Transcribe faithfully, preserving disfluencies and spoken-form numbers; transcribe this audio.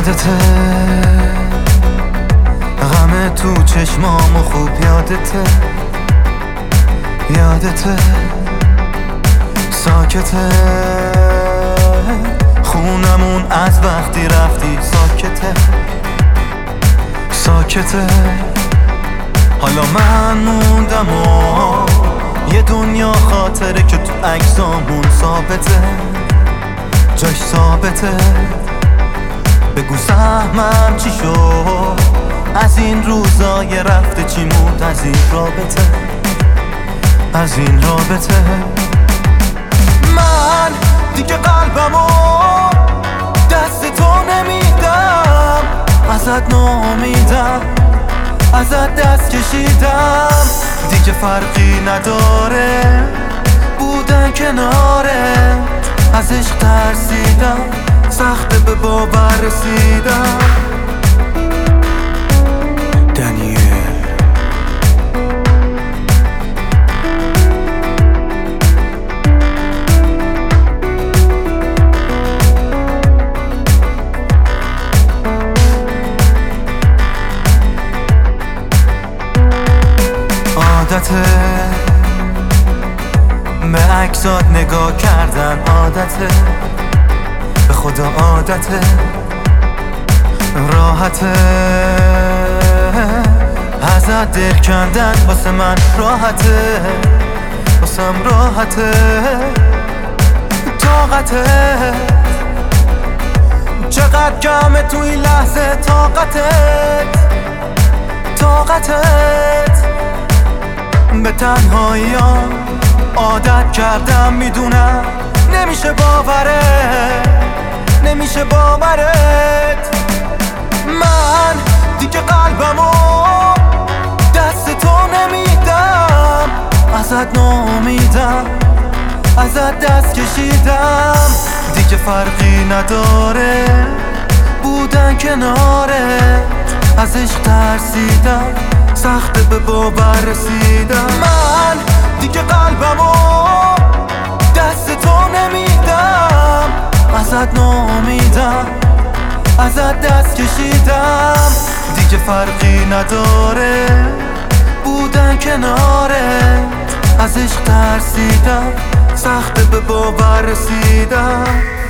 یادته غم تو چشمامو خوب یادته، یادته ساکته خونمون از وقتی رفتی، ساکته ساکته حالا من موندم و یه دنیا خاطره که تو عکسامون ثابته، جاش ثابته. بگو سهمم چی شد از این روزای رفته، چی موند از این رابطه، از این رابطه. من دیگه قلبمو دست تو نمیدم، ازت ناامیدم، ازت دست کشیدم، دیگه فرقی نداره بودن کناره. از عشق ترسیدم، سخته به باور رسیدم. دنیل عادته به عکسات نگاه کردن، عادته به خدا عادته، راحته ازت دل کندن واسه من راحته، واسم راحته. طاقته چقدر کمه تو این لحظه، طاقتت طاقتت به تنهایی ها عادت کردم، میدونم نمیشه باوره، نمیشه باورت. من دیگه قلبمو دست تو نمیدم، ازت ناامیدم، ازت دست کشیدم، دیگه فرقی نداره بودن کناره. از عشق ترسیدم، سخته به باور رسیدم. من دیگه قلبمو دست تو نمیدم، ازت ناامیدم، ازت دست کشیدم، دیگه فرقی نداره بودن کناره. از عشق ترسیدم، سخته به باور رسیدم.